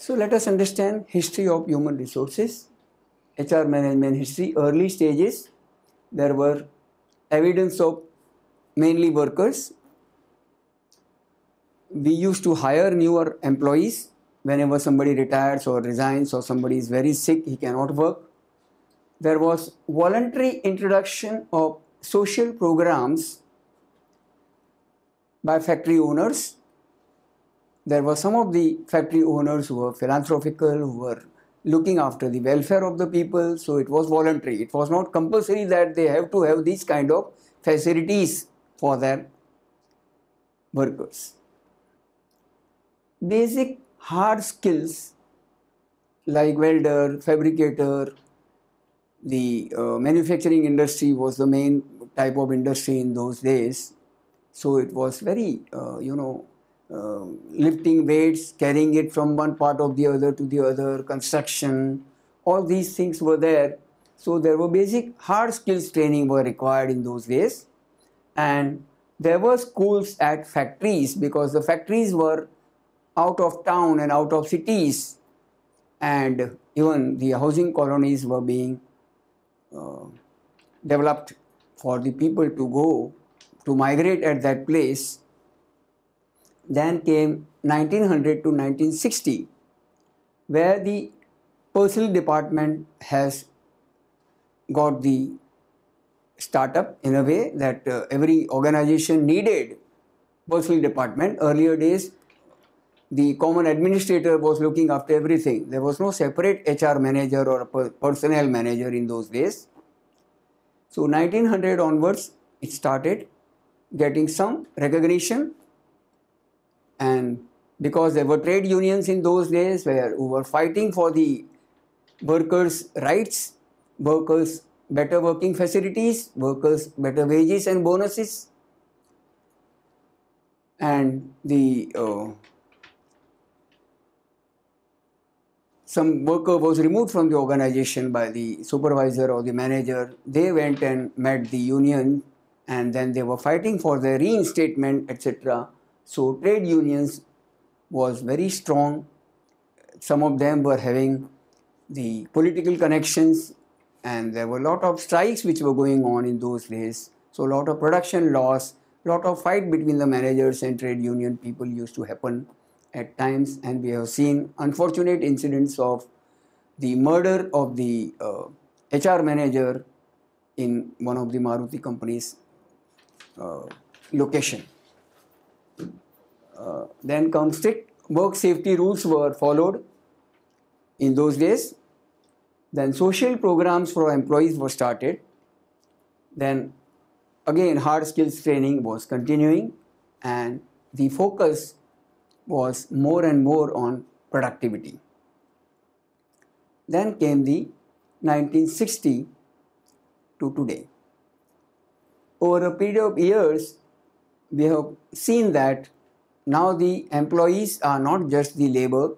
So let us understand history of human resources, HR management history. Early stages, there were evidence of mainly workers. We used to hire newer employees whenever somebody retires or resigns or somebody is very sick, he cannot work. There was voluntary introduction of social programs by factory owners. There were some of the factory owners who were philanthropical, who were looking after the welfare of the people, so it was voluntary. It was not compulsory that they have to have these kind of facilities for their workers. Basic hard skills like welder, fabricator, the manufacturing industry was the main type of industry in those days. So it was very, lifting weights, carrying it from one part of the other to the other, construction, all these things were there. So there were basic hard skills training were required in those days. And there were schools at factories because the factories were out of town and out of cities, and even the housing colonies were being developed for the people to go to migrate at that place. Then came 1900 to 1960, where the personnel department has got the startup in a way that every organization needed personnel department. Earlier days, the common administrator was looking after everything. There was no separate HR manager or a personnel manager in those days. So 1900 onwards, it started getting some recognition, and because there were trade unions in those days who were fighting for the workers' rights, workers' better working facilities, workers' better wages and bonuses, and the some worker was removed from the organization by the supervisor or the manager. They went and met the union, and then they were fighting for their reinstatement, etc. So trade unions was very strong. Some of them were having the political connections, and there were a lot of strikes which were going on in those days. So a lot of production loss, a lot of fight between the managers and trade union people used to happen at times, and we have seen unfortunate incidents of the murder of the HR manager in one of the Maruti companies location. Then comes strict work safety rules were followed in those days. Then social programs for employees were started. Then again hard skills training was continuing, and the focus was more and more on productivity. Then came the 1960 to today. Over a period of years, we have seen that now the employees are not just the labor,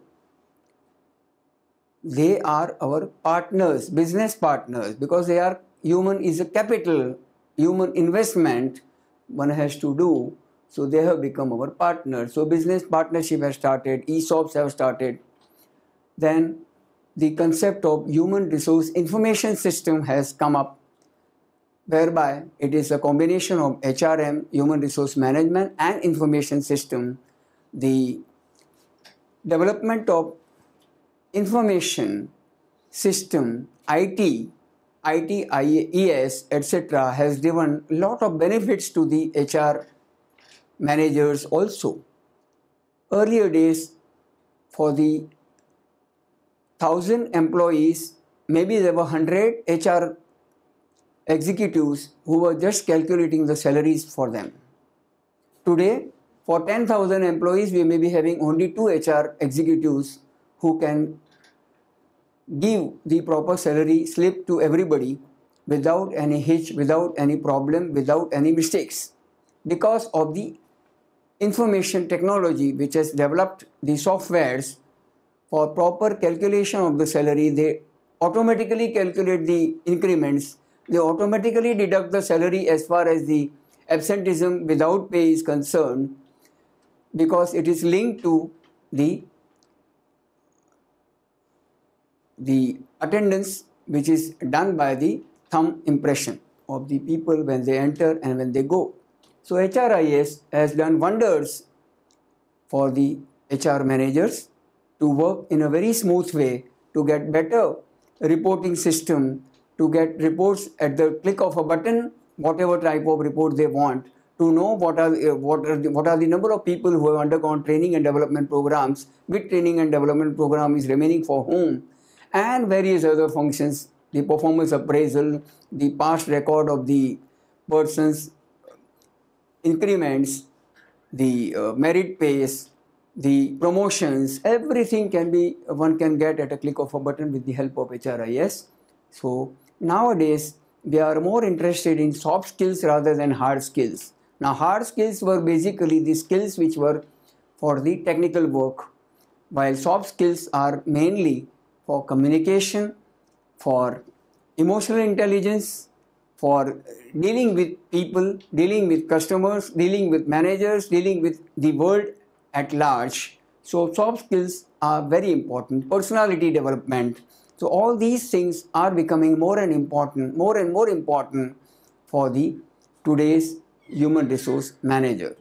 they are our partners, business partners, because they are human is a capital, human investment one has to do. So they have become our partners. So business partnership has started, ESOPs have started. Then the concept of human resource information system has come up, whereby it is a combination of HRM, human resource management, and information system. The development of information system, IT, IES, etc. has given a lot of benefits to the HR managers also. Earlier days, for the 1,000 employees, maybe there were 100 HR executives who were just calculating the salaries for them. Today, for 10,000 employees, we may be having only 2 HR executives who can give the proper salary slip to everybody without any hitch, without any problem, without any mistakes. Because of the information technology which has developed the softwares for proper calculation of the salary, they automatically calculate the increments, they automatically deduct the salary as far as the absenteeism without pay is concerned, because it is linked to the the attendance which is done by the thumb impression of the people when they enter and when they go. So HRIS has done wonders for the HR managers to work in a very smooth way, to get better reporting system, to get reports at the click of a button, whatever type of report they want, to know what are the number of people who have undergone training and development programs, which training and development program is remaining for whom, and various other functions, the performance appraisal, the past record of the person's increments, the merit pays, the promotions, everything one can get at a click of a button with the help of HRIS. So nowadays we are more interested in soft skills rather than hard skills. Now hard skills were basically the skills which were for the technical work, while soft skills are mainly for communication, for emotional intelligence, for dealing with people, dealing with customers, dealing with managers, dealing with the world at large. So soft skills are very important. Personality development. So all these things are becoming more and more important for the today's human resource manager.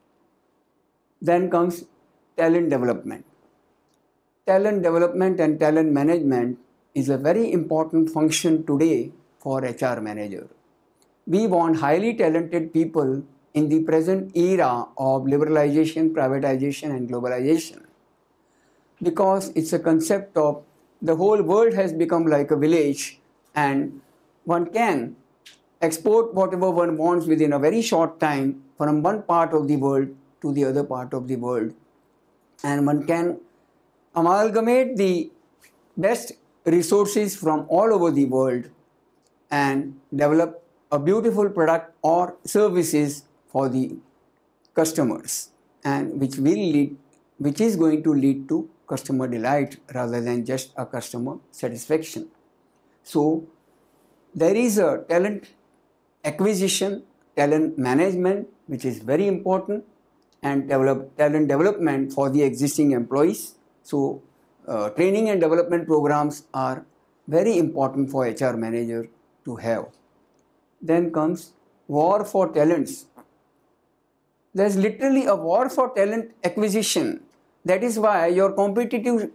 Then comes talent development. Talent development and talent management is a very important function today for HR manager. We want highly talented people in the present era of liberalization, privatization and globalization, because it's a concept of the whole world has become like a village and one can export whatever one wants within a very short time from one part of the world to the other part of the world, and one can amalgamate the best resources from all over the world and develop a beautiful product or services for the customers, and which is going to lead to customer delight rather than just a customer satisfaction. So there is a talent acquisition, talent management, which is very important, and talent development for the existing employees. So training and development programs are very important for HR manager to have. Then comes war for talents. There's literally a war for talent acquisition. That is why your competitive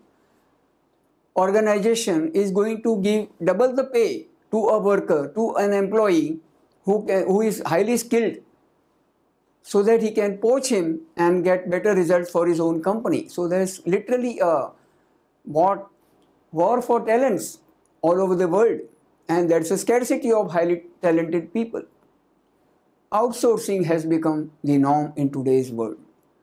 organization is going to give double the pay to a worker, to an employee who is highly skilled, so that he can poach him and get better results for his own company. So there's literally a war for talents all over the world, and that's a scarcity of highly talented people. Outsourcing has become the norm in today's world.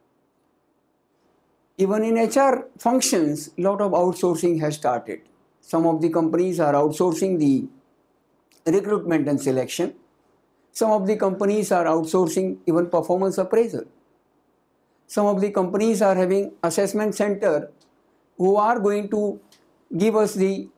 Even in HR functions, a lot of outsourcing has started. Some of the companies are outsourcing the recruitment and selection. Some of the companies are outsourcing even performance appraisal. Some of the companies are having assessment center who are going to assess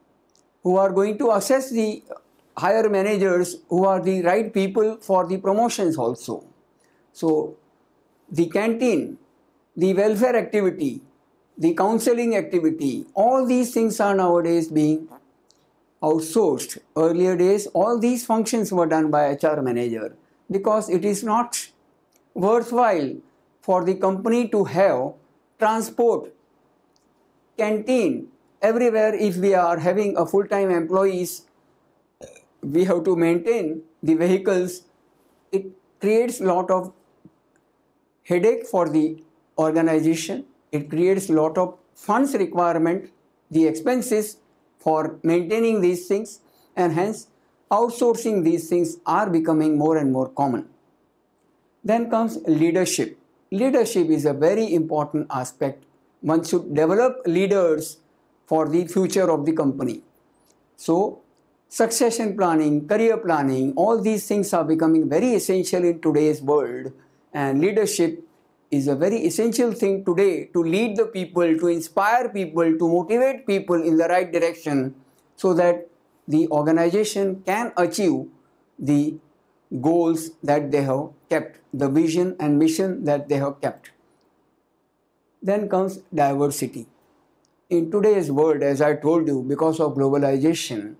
the higher managers who are the right people for the promotions also. So the canteen, the welfare activity, the counseling activity, all these things are nowadays being outsourced. Earlier days, all these functions were done by HR manager, because it is not worthwhile for the company to have transport, canteen, everywhere. If we are having a full-time employees, we have to maintain the vehicles. It creates a lot of headache for the organization. It creates a lot of funds requirement, the expenses for maintaining these things, and hence outsourcing these things are becoming more and more common. Then comes leadership. Leadership is a very important aspect. One should develop leaders for the future of the company. So succession planning, career planning, all these things are becoming very essential in today's world, and leadership is a very essential thing today, to lead the people, to inspire people, to motivate people in the right direction, so that the organization can achieve the goals that they have kept, the vision and mission that they have kept. Then comes diversity. In today's world, as I told you, because of globalization,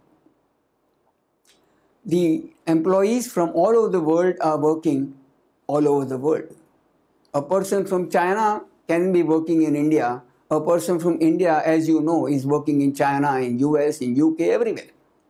the employees from all over the world are working all over the world. A person from China can be working in India. A person from India, as you know, is working in China, in US, in UK, everywhere.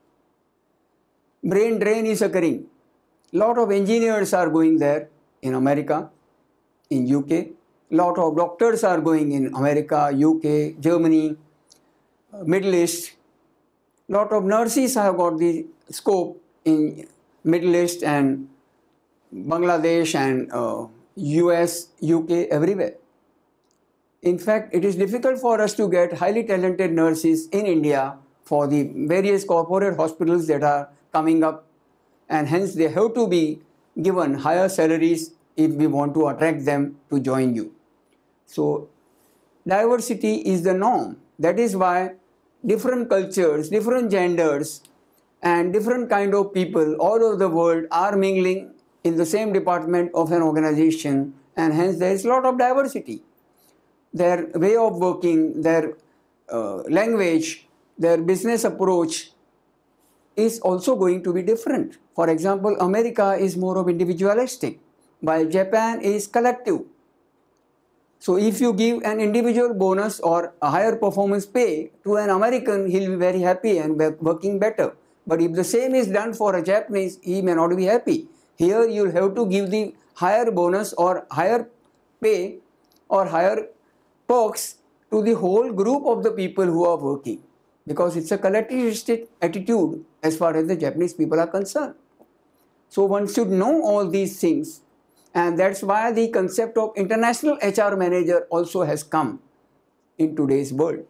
Brain drain is occurring. Lot of engineers are going there in America, in UK. Lot of doctors are going in America, UK, Germany, Middle East. Lot of nurses have got the scope in Middle East and Bangladesh and US, UK, everywhere. In fact, it is difficult for us to get highly talented nurses in India for the various corporate hospitals that are coming up, and hence they have to be given higher salaries if we want to attract them to join you. So diversity is the norm. That is why different cultures, different genders, and different kind of people all over the world are mingling in the same department of an organization, and hence there is a lot of diversity. Their way of working, their language, their business approach is also going to be different. For example, America is more of individualistic, while Japan is collective. So if you give an individual bonus or a higher performance pay to an American, he'll be very happy and working better. But if the same is done for a Japanese, he may not be happy. Here you'll have to give the higher bonus or higher pay or higher perks to the whole group of the people who are working, because it's a collectivistic attitude as far as the Japanese people are concerned. So one should know all these things, and that's why the concept of international HR manager also has come in today's world.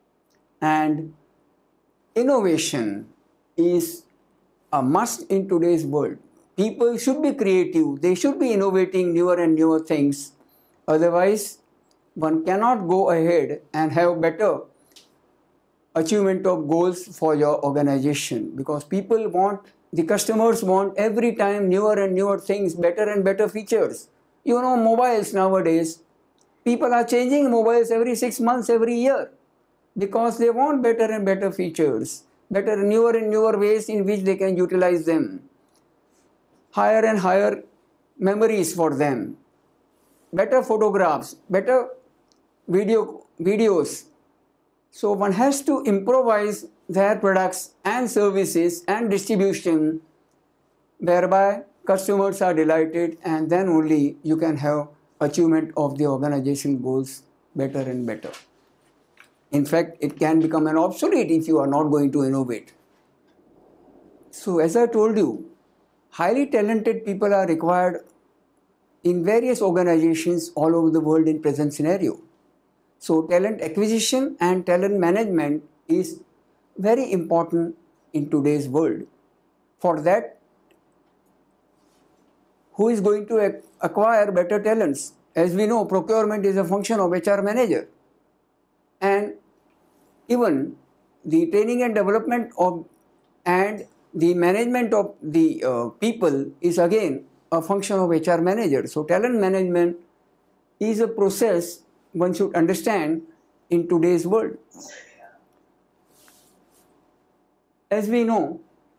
And innovation is a must in today's world. People should be creative, they should be innovating newer and newer things. Otherwise, one cannot go ahead and have better achievement of goals for your organization, because people want, the customers want every time newer and newer things, better and better features. You know, mobiles nowadays, people are changing mobiles every 6 months, every year, because they want better and better features, better, newer and newer ways in which they can utilize them, higher and higher memories for them, better photographs, better videos. So one has to improvise their products and services and distribution, whereby customers are delighted, and then only you can have achievement of the organization goals better and better. In fact, it can become an obsolete if you are not going to innovate. So as I told you, highly talented people are required in various organizations all over the world in present scenario. So talent acquisition and talent management is very important in today's world. For that, who is going to acquire better talents? As we know, procurement is a function of HR manager. And even the training and development of and the management of the people is again a function of HR manager. So talent management is a process one should understand in today's world. As we know,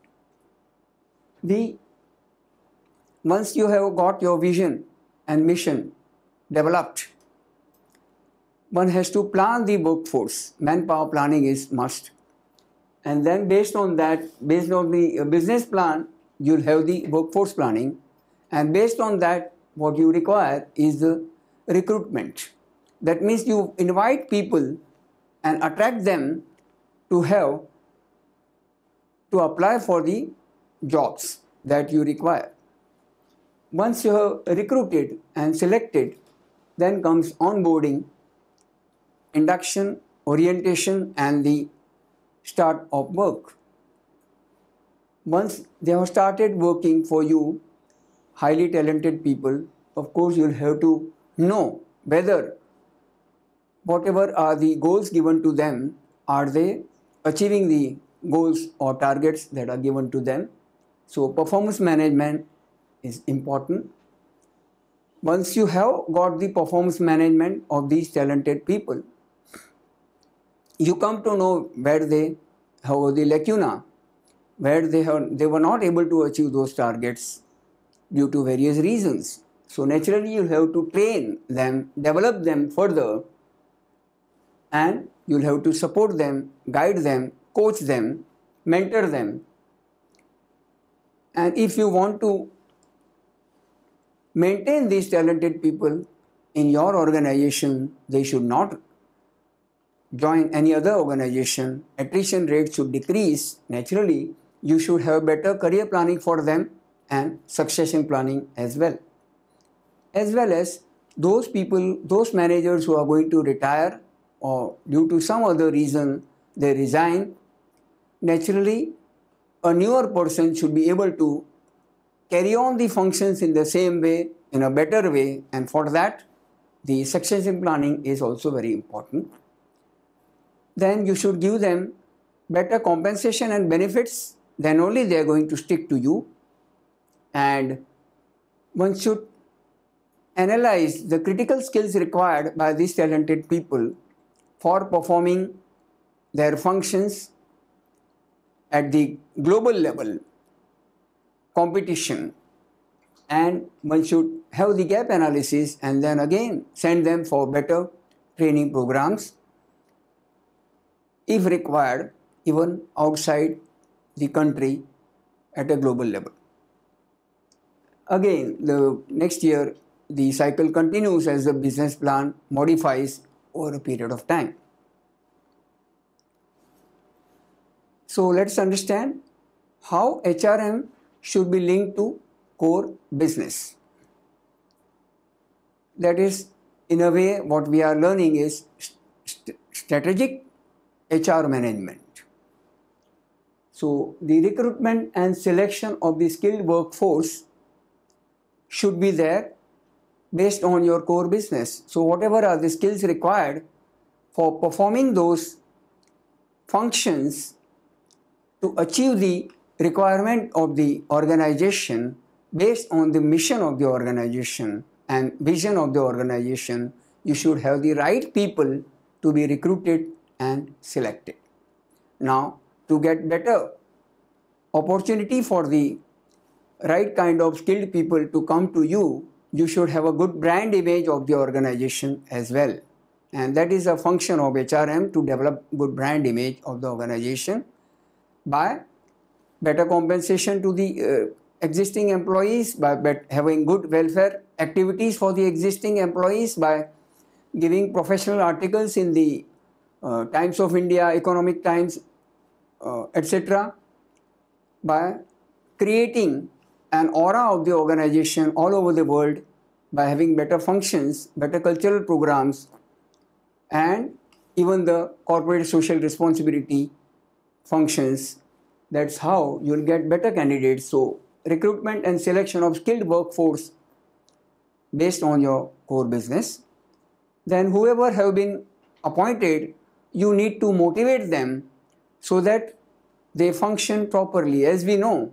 once you have got your vision and mission developed, one has to plan the workforce. Manpower planning is must. And then based on that, based on the business plan, you'll have the workforce planning. And based on that, what you require is the recruitment. That means you invite people and attract them to apply for the jobs that you require. Once you have recruited and selected, then comes onboarding, induction, orientation, and the start of work. Once they have started working for you, highly talented people, of course you'll have to know whether whatever are the goals given to them, are they achieving the goals or targets that are given to them. So performance management is important. Once you have got the performance management of these talented people, you come to know where they have the lacuna, where they were not able to achieve those targets due to various reasons. So naturally you'll have to train them, develop them further, and you'll have to support them, guide them, coach them, mentor them. And if you want to maintain these talented people in your organization, they should not join any other organization. Attrition rate should decrease. Naturally, you should have better career planning for them and succession planning as well. As well as those people, those managers who are going to retire or due to some other reason they resign, naturally a newer person should be able to carry on the functions in the same way, in a better way, and for that the succession planning is also very important. Then you should give them better compensation and benefits, then only they are going to stick to you. And one should analyze the critical skills required by these talented people for performing their functions at the global level competition, and one should have the gap analysis and then again send them for better training programs if required, even outside the country at a global level. Again, the next year the cycle continues as the business plan modifies over a period of time. So let's understand how HRM should be linked to core business. That is, in a way, what we are learning is strategic HR management. So the recruitment and selection of the skilled workforce should be there based on your core business. So whatever are the skills required for performing those functions to achieve the requirement of the organization based on the mission of the organization and vision of the organization, you should have the right people to be recruited and selected. Now, to get better opportunity for the right kind of skilled people to come to you, you should have a good brand image of the organization as well. And that is a function of HRM, to develop good brand image of the organization by better compensation to the existing employees, by having good welfare activities for the existing employees, by giving professional articles in the Times of India, Economic Times, etc., by creating an aura of the organization all over the world, by having better functions, better cultural programs, and even the corporate social responsibility functions. That's how you'll get better candidates. So recruitment and selection of skilled workforce based on your core business. Then whoever have been appointed, you need to motivate them so that they function properly. As we know,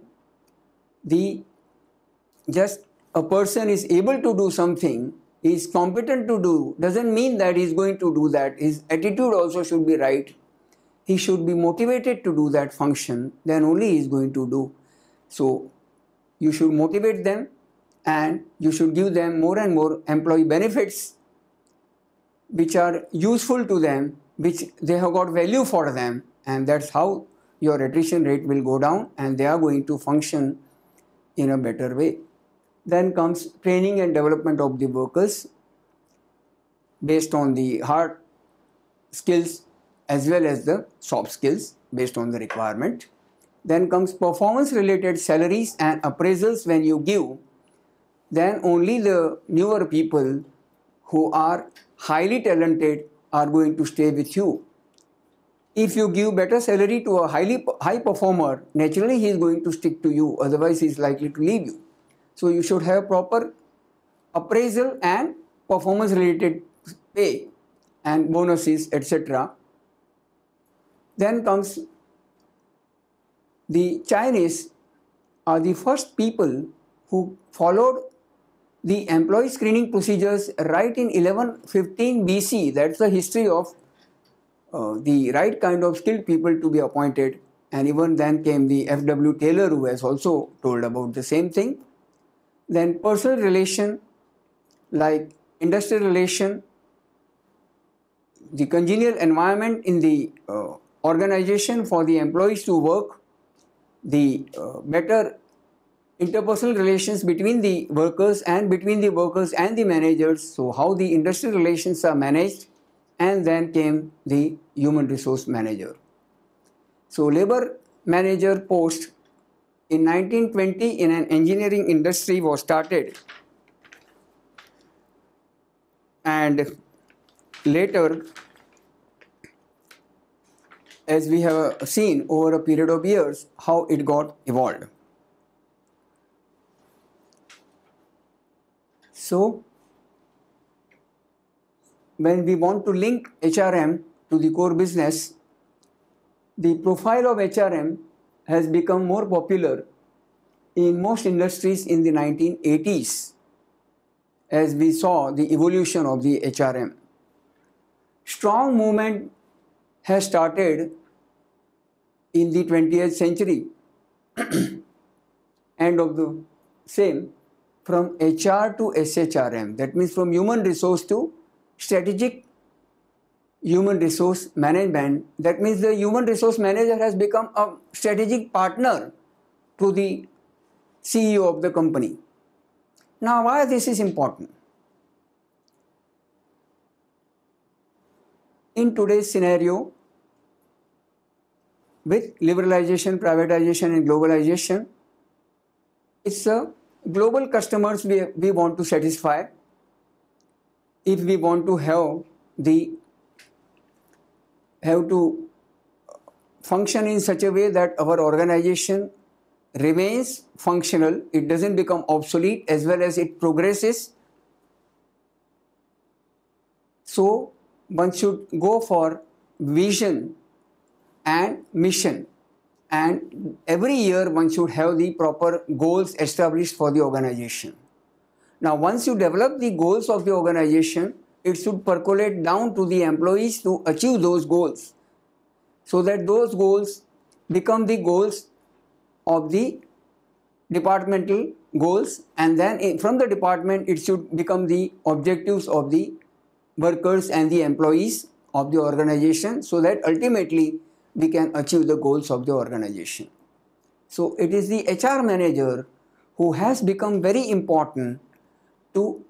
just a person is able to do something, is competent to do, doesn't mean that he's going to do that. His attitude also should be right. He should be motivated to do that function, then only he is going to do. So you should motivate them and you should give them more and more employee benefits which are useful to them, which they have got value for them, and that's how your attrition rate will go down and they are going to function in a better way. Then comes training and development of the workers based on the hard skills as well as the soft skills based on the requirement. Then comes performance related salaries and appraisals. When you give, then only the newer people who are highly talented are going to stay with you. If you give better salary to a high performer, naturally he is going to stick to you, otherwise he is likely to leave you. So you should have proper appraisal and performance related pay and bonuses, etc. Then comes the Chinese are the first people who followed the employee screening procedures right in 1115 BC. That's the history of the right kind of skilled people to be appointed, and even then came the F.W. Taylor, who has also told about the same thing. Then personal relation, like industrial relation, the congenial environment in the organization for the employees to work, the better interpersonal relations between the workers and between the workers and the managers, so how the industrial relations are managed, and then came the human resource manager. So labor manager post in 1920 in an engineering industry was started, and later, as we have seen over a period of years, how it got evolved. So, when we want to link HRM to the core business, the profile of HRM has become more popular in most industries in the 1980s, as we saw the evolution of the HRM. Strong movement has started in the 20th century, end of the same, from HR to SHRM, that means from human resource to strategic human resource management. That means the human resource manager has become a strategic partner to the CEO of the company. Now, why this is important? In today's scenario, with liberalization, privatization and globalization, it's a global customers we want to satisfy. If we want to have to function in such a way that our organization remains functional, it doesn't become obsolete, as well as it progresses. So one should go for vision and mission, and every year one should have the proper goals established for the organization. Now, once you develop the goals of the organization, it should percolate down to the employees to achieve those goals, so that those goals become the goals of the departmental goals, and then from the department it should become the objectives of the workers and the employees of the organization, so that ultimately we can achieve the goals of the organization. So it is the HR manager who has become very important to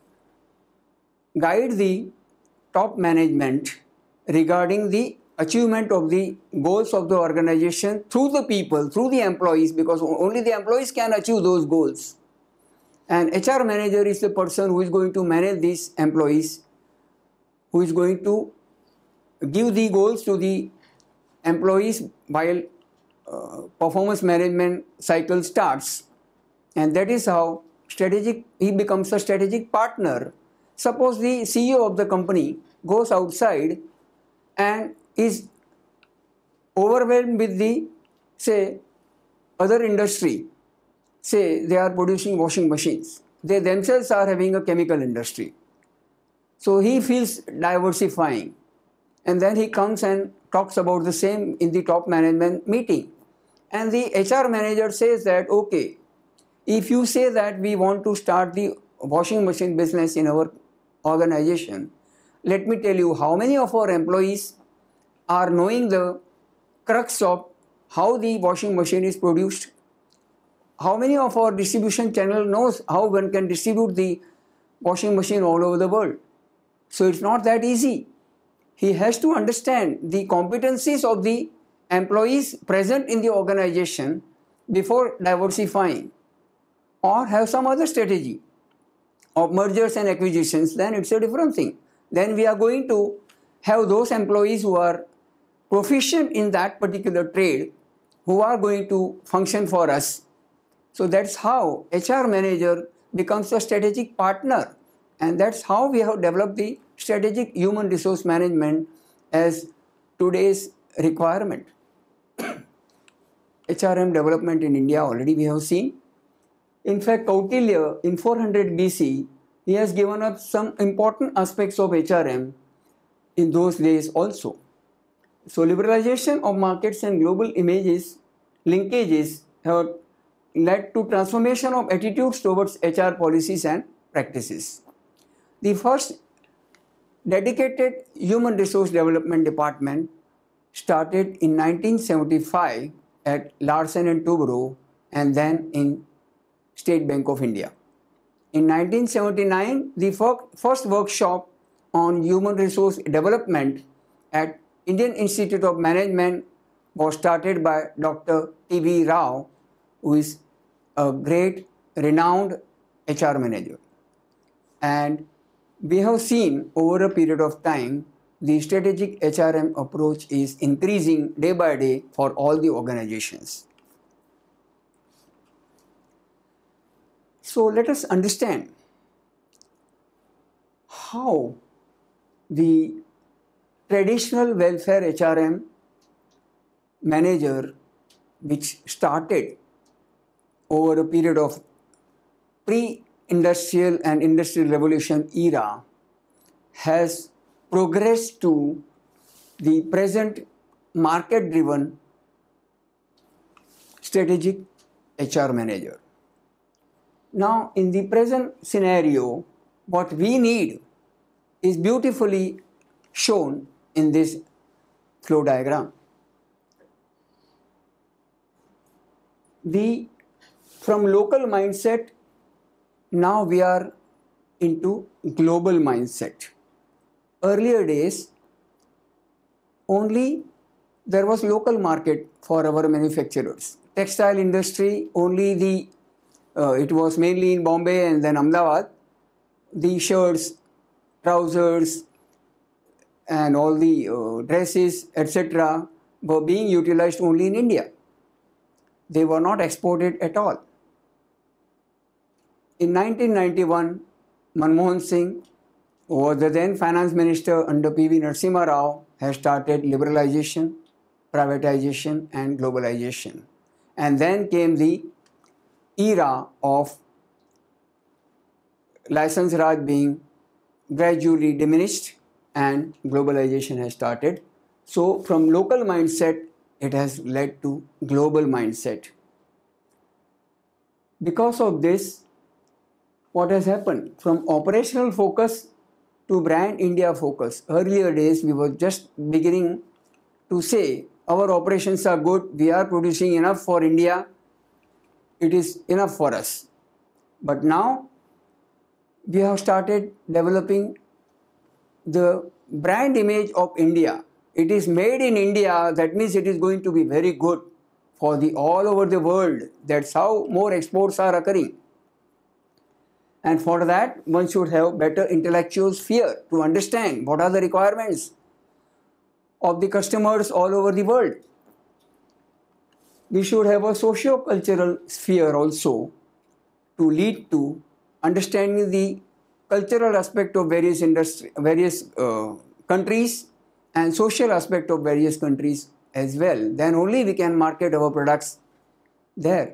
guide the top management regarding the achievement of the goals of the organization through the people, through the employees, because only the employees can achieve those goals. And HR manager is the person who is going to manage these employees, who is going to give the goals to the employees while performance management cycle starts. And that is how he becomes a strategic partner. Suppose the CEO of the company goes outside and is overwhelmed with the, say, other industry. Say they are producing washing machines. They themselves are having a chemical industry. So he feels diversifying. And then he comes and talks about the same in the top management meeting. And the HR manager says that, okay, if you say that we want to start the washing machine business in our organization, let me tell you how many of our employees are knowing the crux of how the washing machine is produced. How many of our distribution channel knows how one can distribute the washing machine all over the world? So it's not that easy. He has to understand the competencies of the employees present in the organization before diversifying, or have some other strategy of mergers and acquisitions. Then it's a different thing. Then we are going to have those employees who are proficient in that particular trade, who are going to function for us. So that's how HR manager becomes a strategic partner, and that's how we have developed the strategic human resource management as today's requirement. HRM development in India already we have seen. In fact, Kautilya in 400 BC, he has given up some important aspects of HRM in those days also. So liberalization of markets and global images linkages have led to transformation of attitudes towards HR policies and practices. The first dedicated human resource development department started in 1975 at Larsen and Toubro and then in State Bank of India. In 1979, the first workshop on human resource development at Indian Institute of Management was started by Dr. T.V. Rao, who is a great renowned HR manager. And we have seen over a period of time the strategic HRM approach is increasing day by day for all the organizations. So let us understand how the traditional welfare HRM manager, which started over a period of pre-industrial and industrial revolution era, has progressed to the present market-driven strategic HR manager. Now, in the present scenario, what we need is beautifully shown in this flow diagram. From local mindset, now we are into global mindset. Earlier days, only there was local market for our manufacturers. Textile industry, only it was mainly in Bombay and then Ahmedabad. The shirts, trousers, and all the dresses, etc., were being utilized only in India. They were not exported at all. In 1991, Manmohan Singh, who was the then finance minister under P.V. Narasimha Rao, has started liberalization, privatization, and globalization. And then came the era of license Raj being gradually diminished and globalization has started. So from local mindset, it has led to global mindset. Because of this, what has happened? From operational focus to brand India focus. Earlier days, we were just beginning to say, our operations are good, we are producing enough for India, it is enough for us. But now, we have started developing the brand image of India. It is made in India, that means it is going to be very good for the all over the world. That's how more exports are occurring. And for that, one should have better intellectual sphere to understand what are the requirements of the customers all over the world. We should have a socio-cultural sphere also to lead to understanding the cultural aspect of various countries and social aspect of various countries as well. Then only we can market our products there.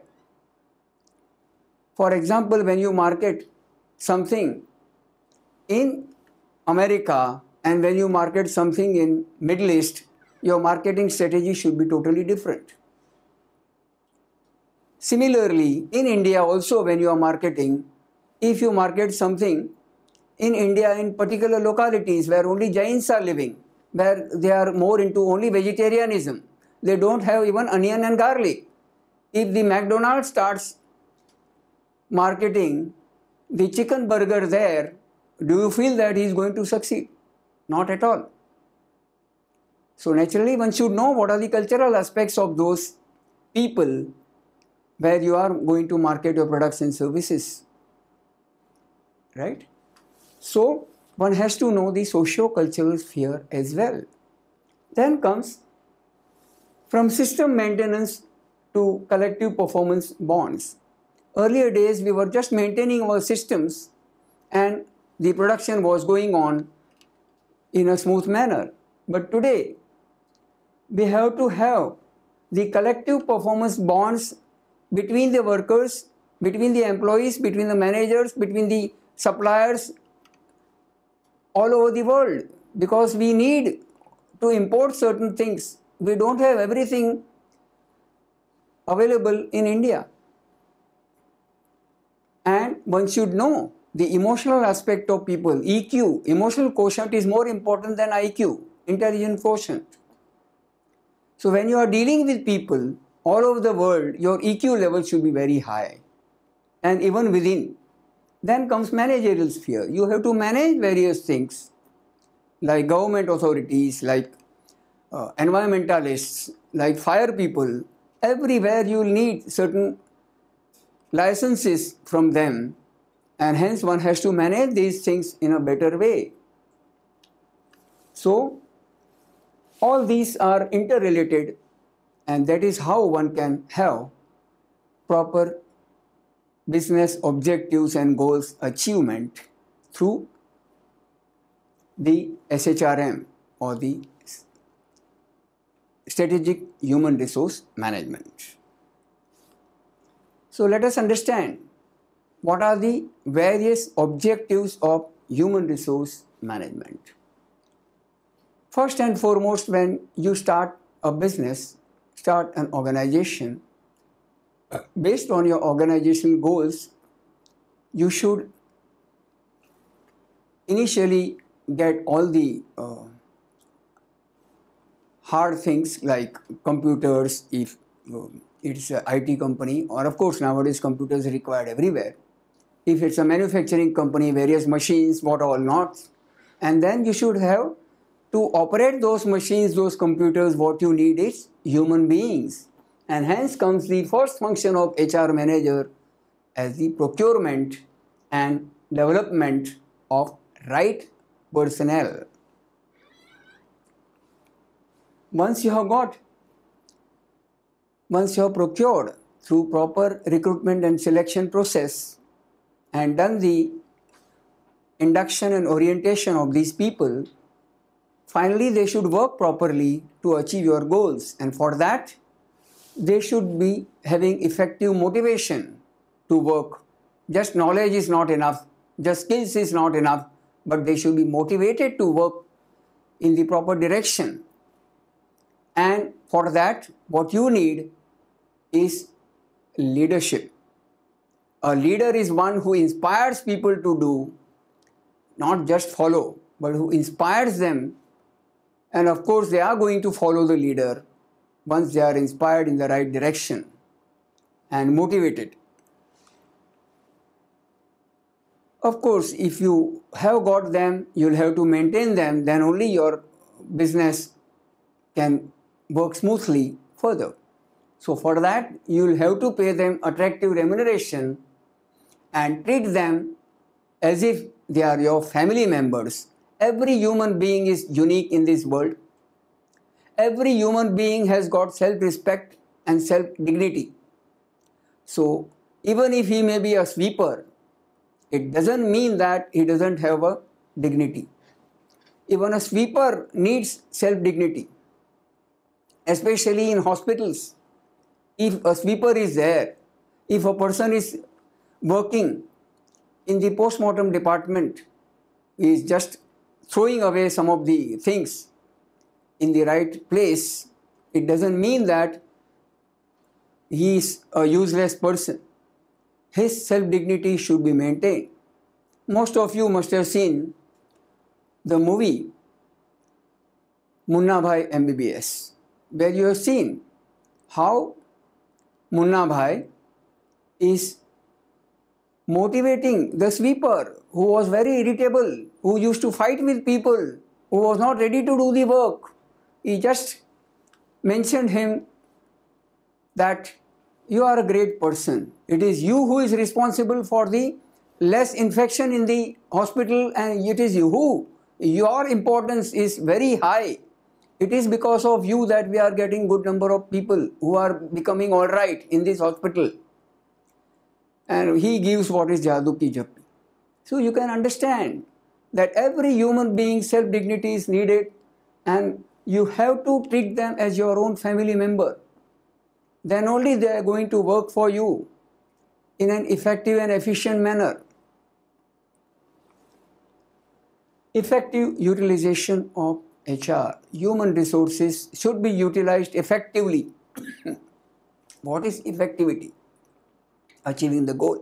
For example, when you market something in America and when you market something in Middle East, your marketing strategy should be totally different. Similarly, in India also when you are marketing, if you market something in India in particular localities where only Jains are living, where they are more into only vegetarianism, they don't have even onion and garlic. If the McDonald's starts marketing the chicken burger there, do you feel that he is going to succeed? Not at all. So naturally one should know what are the cultural aspects of those people where you are going to market your products and services. Right? So one has to know the socio-cultural sphere as well. Then comes from system maintenance to collective performance bonds. Earlier days we were just maintaining our systems and the production was going on in a smooth manner. But today we have to have the collective performance bonds between the workers, between the employees, between the managers, between the suppliers all over the world, because we need to import certain things. We don't have everything available in India. And one should know the emotional aspect of people. EQ, emotional quotient, is more important than IQ, intelligence quotient. So when you are dealing with people all over the world, your EQ level should be very high. And even within. Then comes managerial sphere. You have to manage various things like government authorities, like environmentalists, like fire people. Everywhere you will need certain licenses from them, and hence one has to manage these things in a better way. So all these are interrelated, and that is how one can have proper business objectives and goals achievement through the SHRM, or the Strategic Human Resource Management. So let us understand what are the various objectives of human resource management. First and foremost, when you start a business, start an organization, based on your organizational goals, you should initially get all the hard things like computers, if it's an IT company, or of course nowadays computers are required everywhere. If it's a manufacturing company, various machines, what all not. And then you should have to operate those machines, those computers, what you need is human beings. And hence comes the first function of HR manager as the procurement and development of right personnel. Once you have procured through proper recruitment and selection process and done the induction and orientation of these people, finally they should work properly to achieve your goals, and for that they should be having effective motivation to work. Just knowledge is not enough, just skills is not enough, but they should be motivated to work in the proper direction. And for that, what you need is leadership. A leader is one who inspires people to do, not just follow, but who inspires them. And of course, they are going to follow the leader once they are inspired in the right direction and motivated. Of course, if you have got them, you'll have to maintain them, then only your business can work smoothly further. So for that, you'll have to pay them attractive remuneration and treat them as if they are your family members. Every human being is unique in this world. Every human being has got self-respect and self-dignity. So even if he may be a sweeper, it doesn't mean that he doesn't have a dignity. Even a sweeper needs self-dignity, especially in hospitals. If a sweeper is there, if a person is working in the post-mortem department, he is just throwing away some of the things in the right place, it doesn't mean that he is a useless person. His self-dignity should be maintained. Most of you must have seen the movie Munna Bhai MBBS, where you have seen how Munna Bhai is motivating the sweeper who was very irritable, who used to fight with people, who was not ready to do the work. He just mentioned him that you are a great person. It is you who is responsible for the less infection in the hospital, and it is you who. Your importance is very high. It is because of you that we are getting good number of people who are becoming all right in this hospital. And he gives what is Jadoo Ki Jappi. So you can understand that every human being's self-dignity is needed, and you have to treat them as your own family member. Then only they are going to work for you in an effective and efficient manner. Effective utilization of HR, human resources should be utilized effectively. What is effectivity? Achieving the goal.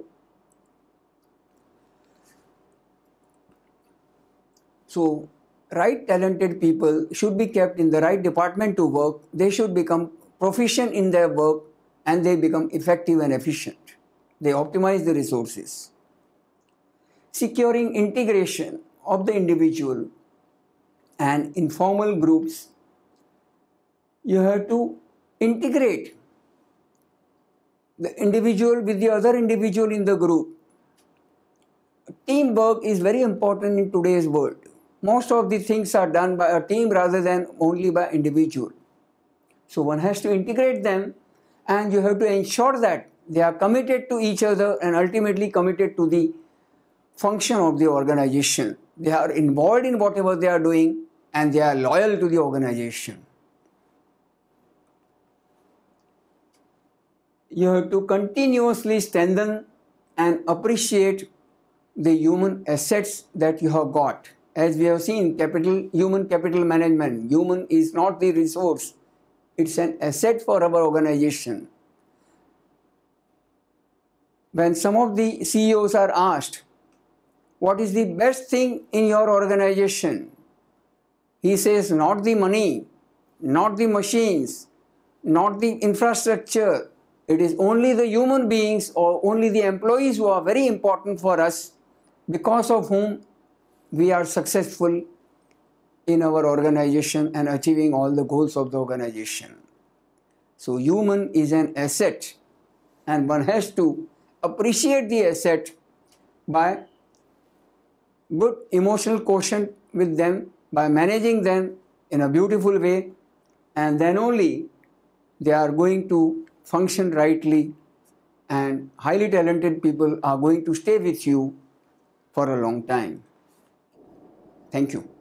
So, right talented people should be kept in the right department to work. They should become proficient in their work and they become effective and efficient. They optimize the resources. Securing integration of the individual and informal groups, you have to integrate the individual with the other individual in the group. Teamwork is very important in today's world. Most of the things are done by a team rather than only by individual. So one has to integrate them and you have to ensure that they are committed to each other and ultimately committed to the function of the organization. They are involved in whatever they are doing and they are loyal to the organization. You have to continuously strengthen and appreciate the human assets that you have got. As we have seen, human capital management, human is not the resource, it's an asset for our organization. When some of the CEOs are asked, what is the best thing in your organization? He says, not the money, not the machines, not the infrastructure. It is only the human beings or only the employees who are very important for us, because of whom we are successful in our organization and achieving all the goals of the organization. So human is an asset and one has to appreciate the asset by good emotional quotient with them, by managing them in a beautiful way, and then only they are going to function rightly and highly talented people are going to stay with you for a long time. Thank you.